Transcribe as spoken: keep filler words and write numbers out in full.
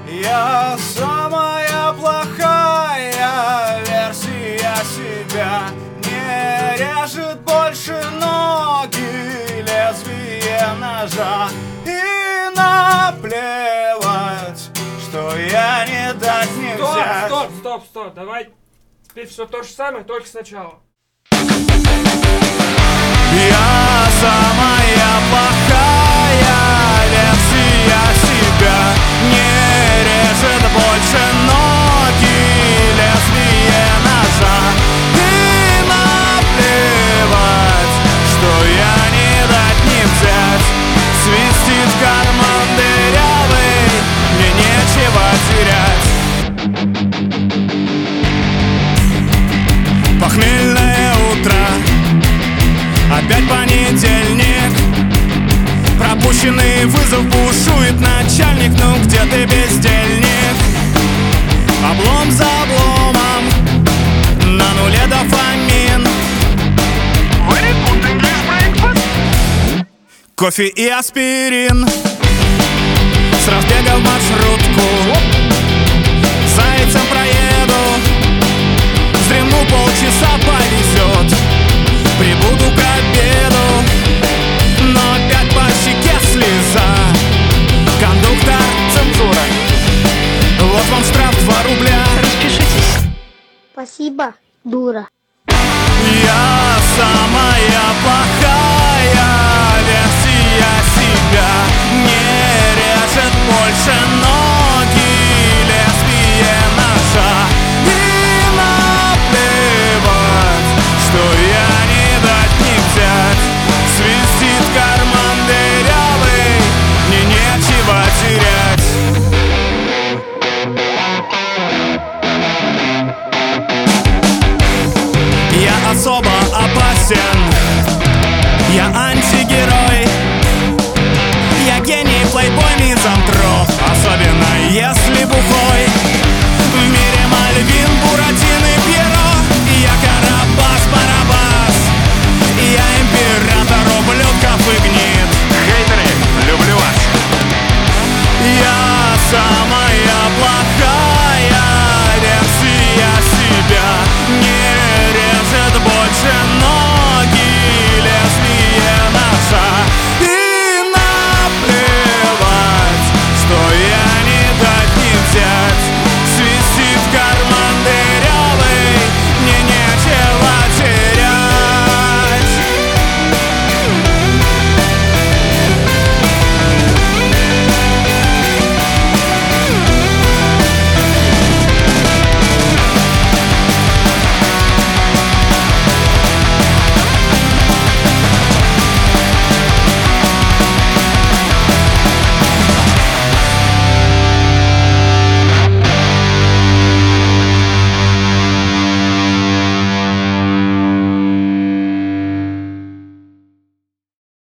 Я самая плохая версия себя. Не режет больше ноги лезвие ножа. И наплевать, что я не дать не Стоп, взять. стоп, стоп, стоп, давай теперь все то же самое, только сначала. Я самая плохая версия себя. Не режет больше ноги лезвие ножа. И наплевать, что я не дать не взять. Свистит карман дырявый, мне нечего терять. Похмельное утро, опять понедельник. Пропущенный вызов, бушует начальник. Ну где ты, бездельник? Облом за обломом, на нуле дофамин. Very good English breakfast. Кофе и аспирин. С разбега в маршрутку зайцем проеду. Вздремну, полчаса повезет. Прибуду к обеду, но опять по щеке слеза. Кондуктор, цензура. Вот вам штраф два рубля. Распишитесь. Спасибо, дура. Я самая плохая версия себя. Не режет больше ноги лезвие ножа. И наплевать, что я не дать не взять. Свистит карман дырявый, мне нечего терять. Я особо опасен, я антигерой. Я гений, плейбой, мизантроп, особенно если бухой. В мире Мальвин, Буратино и Пьеро. Я Карабас-Барабас, я император ублюдков и гнид. Хейтеры, люблю вас. Я самая плохая